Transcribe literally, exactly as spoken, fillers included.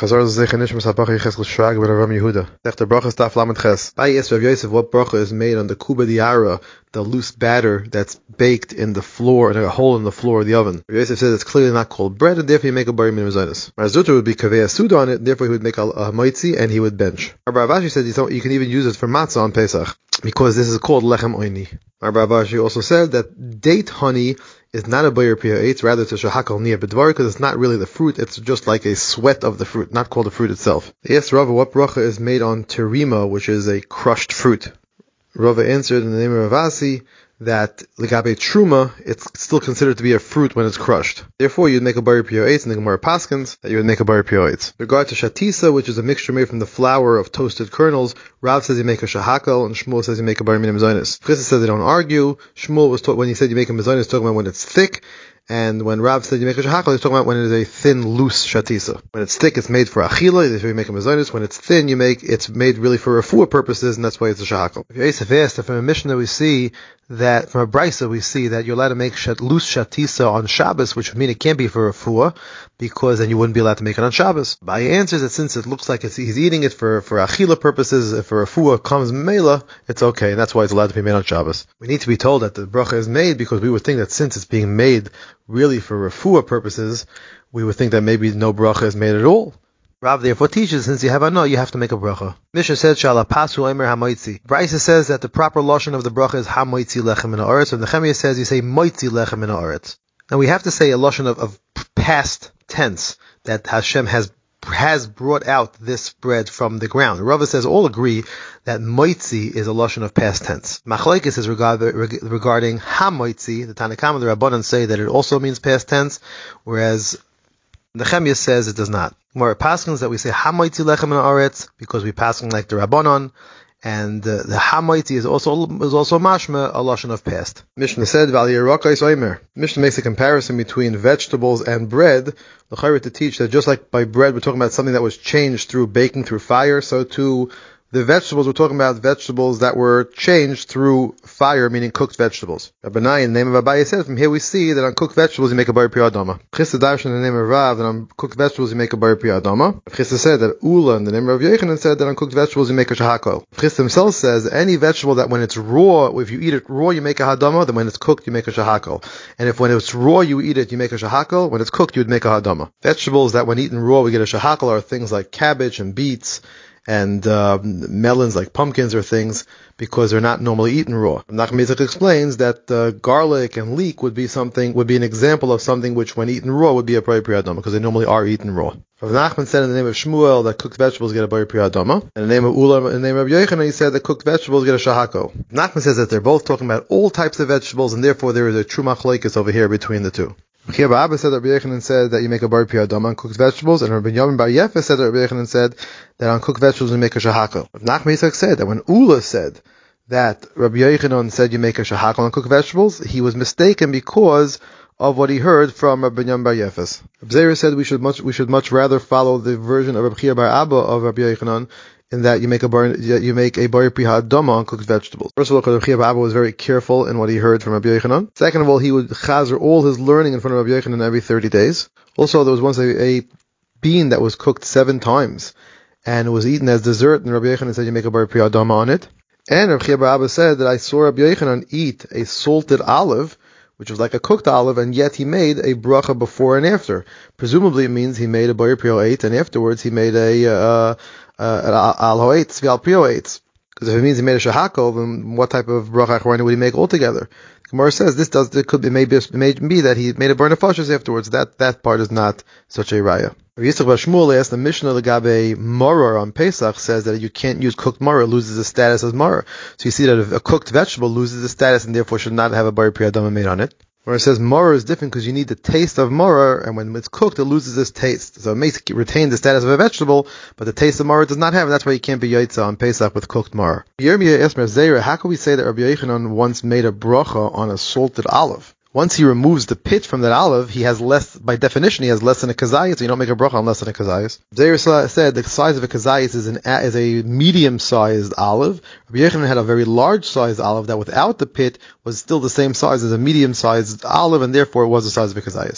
Chazar Zech Nishmas Habachi Cheskel Shrag Ben Aram Yehuda. After Brachas Daf Lamed Ches. I asked Rav Yosef what bracha is made on the kuba diara, the loose batter that's baked in the floor, in a hole in the floor of the oven. Rav Yosef says it's clearly not called bread, and therefore you make a bari min mezainis. Marzuta would be kaveh suda on it, and therefore he would make a, a maitzi, and he would bench. Rabbi Avashi said you, you can even use it for matzah on Pesach, because this is called lechem oini. Rabbi Avashi also said that date honey is not a bayir piyah eitz, rather it's a shahakal niyah bedvar, because it's not really the fruit, it's just like a sweat of the fruit, not called the fruit itself. He asked Rava what bracha is made on terima, which is a crushed fruit. Rava answered in the name of Ravasi that legabe truma, it's still considered to be a fruit when it's crushed. Therefore, you'd make a bari piyah eitz, and the Gemara paskins that you would make a bari piyah eitz. With regard to shatisa, which is a mixture made from the flour of toasted kernels, Rav says you make a shahakal, and Shmuel says you make a bari min mezainis. Chisa said they don't argue. Shmuel was taught when he said you make a mezainis, talking about when it's thick. And when Rav said you make a shahakal, he's talking about when it is a thin, loose shatisa. When it's thick, it's made for achila, therefore you make a mezainis. When it's thin, you make, it's made really for refuah purposes, and that's why it's a shahakal. If Yosef asked, from a Mishnah we see that, from a Brisa we see that you're allowed to make shat, loose shatisa on Shabbos, which would mean it can't be for refuah, because then you wouldn't be allowed to make it on Shabbos. But he answers that since it looks like it's, he's eating it for, for achila purposes, if a refuah comes mela, it's okay, and that's why it's allowed to be made on Shabbos. We need to be told that the bracha is made because we would think that since it's being made really for refuah purposes, we would think that maybe no bracha is made at all. Rav therefore teaches, since you have a no, you have to make a bracha. Mishnah said, Shala pasu emer hamoitzi. Brisa says that the proper lashon of the bracha is hamoitzi lechem min haaretz, and the Nehemiah says you say moitzi lechem min haaretz. Now we have to say a lashon of, of past tense, that Hashem has has brought out this bread from the ground. Rava says all agree that moitzi is a lashon of past tense. Machlekes is regard, reg, regarding hamoitzi. The Tanakama, the Rabbanan say that it also means past tense, whereas Nehemiah says it does not. More paskins that we say hamoitzi lechem min haaretz because we paskin like the Rabbanon, and uh, the hamoitzi is also is also mashma, a lashon of past. Mishnah said V'al yerakos omer. Mishnah makes a comparison between vegetables and bread, l'chayre to teach that just like by bread we're talking about something that was changed through baking through fire, so too the vegetables, we're talking about vegetables that were changed through fire, meaning cooked vegetables. Rabbanai, in the name of Abaye, said, from here we see that on cooked vegetables you make a bari piyah adama. Chisa darshan, in the name of Rav, that on cooked vegetables you make a bari piyah adama. Chisa said that Ula, in the name of Yechanan, said that on cooked vegetables you make a shahakol. Chisa himself says any vegetable that when it's raw, if you eat it raw you make a hadama, then when it's cooked you make a shahakol. And if when it's raw you eat it you make a shahakol, when it's cooked you would make a hadama. Vegetables that when eaten raw we get a shahakol are things like cabbage and beets, and uh, melons like pumpkins or things, because they're not normally eaten raw. Nachman Yitzchak explains that uh, garlic and leek would be something, would be an example of something which when eaten raw would be a bari piyah adama, because they normally are eaten raw. Rav Nachman said in the name of Shmuel that cooked vegetables get a bari piyah adama, and in the name of Ula, in the name of Yochanan, he said that cooked vegetables get a shahako. Nachman says that they're both talking about all types of vegetables, and therefore there is a true machlokes over here between the two. Rabbi Abba said that Rabbi Yechanan said that you make a bari piyah adama on cooked vegetables, and Rabbi Yamin Bar Yefa said that Rabbi Yechanan said that on cooked vegetables you make a shahakal. Nachman Yitzchak said that when Ula said that Rabbi Yechanan said you make a shahakal on cooked vegetables, he was mistaken because of what he heard from Rabbi Yamin Bar Yefa. Rabbi Zera said we should much we should much rather follow the version of Rabbi Chia Bar Abba of Rabbi Yechanan, in that you make a bar, you make a bari piyah adama on cooked vegetables. First of all, because Rabbi Chia Bar Abba was very careful in what he heard from Rabbi Yechanan. Second of all, he would chazer all his learning in front of Rabbi Yechanan every thirty days. Also, there was once a, a bean that was cooked seven times, and it was eaten as dessert, and Rabbi Yechanan said you make a bari piyah adama on it. And Rabbi Chia Bar Abba said that I saw Rabbi Yechanan eat a salted olive, which was like a cooked olive, and yet he made a bracha before and after. Presumably it means he made a bari piyah eitz, and afterwards he made a uh, uh, al ho'etz v'al piyah eitz. Because if it means he made a shahakol, then what type of bracha achrayna would he make altogether? Gemara says this does it could be maybe it may be that he made a bar nefashos afterwards. That that part is not such a raya. Rav Yitzchak Bar Shmuel asked the Mishnah legabe maror on Pesach says that you can't use cooked maror, it loses its status as maror. So you see that a cooked vegetable loses its status and therefore should not have a bari piyah adama made on it. Where it says maror is different because you need the taste of maror, and when it's cooked it loses its taste. So it may retain the status of a vegetable, but the taste of maror does not have, and that's why you can't be yaitza on Pesach with cooked maror. Yirmiyah asked Rav Zera, how can we say that Rabbi Yechanan once made a bracha on a salted olive? Once he removes the pit from that olive, he has less, by definition, he has less than a kazayas, so you don't make a bracha on less than a kazayas. Zera said the size of a kazayas is, an, is a medium-sized olive. Rabbi Yechanan had a very large-sized olive that without the pit was still the same size as a medium-sized olive, and therefore it was the size of a kazayas.